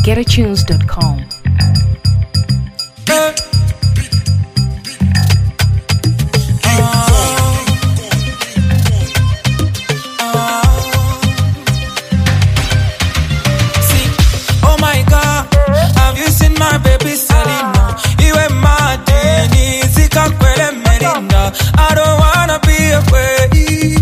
www.getatunes.com. My baby Selena, you and my Denny, Zika Quelle Melinda. I don't wanna be away.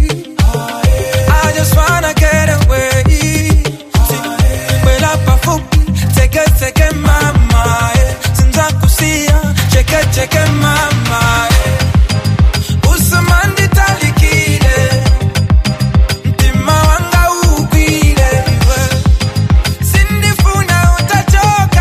I just wanna get away. Well, up a foot, take it, mama. Since I could see ya, check it, mama. Usamandi talikide, Tima wanga ukwile. Cindy funa utachoka.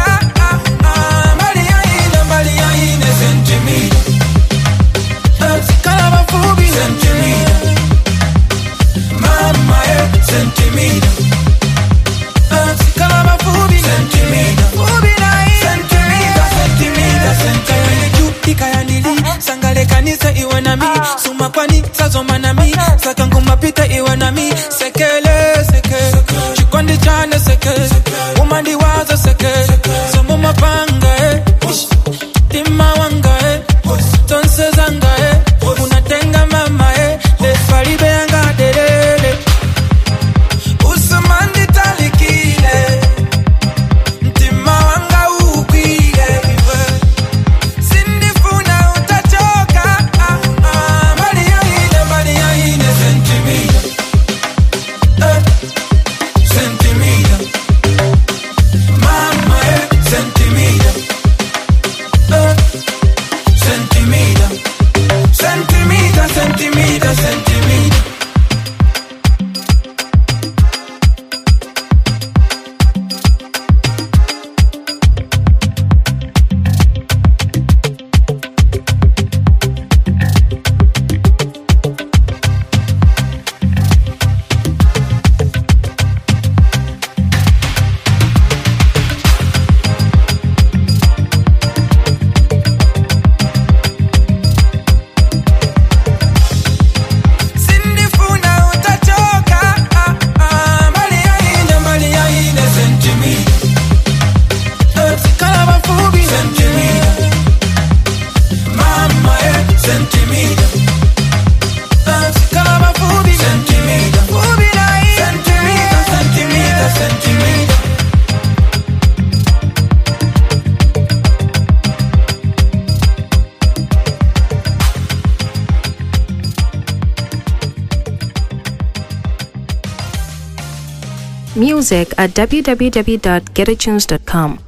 Kanisa iwe na mi, suma kwani sazoma na mi, saka nguma pita iwe na mi, sekele, chikondi chane seke, umandi wazo seke, somo mapanga tima wanga tonse zanga unatenga mama lefalibe yanga delele, usamandi talikile, tima wanga ukwile. Music at www.getatunes.com.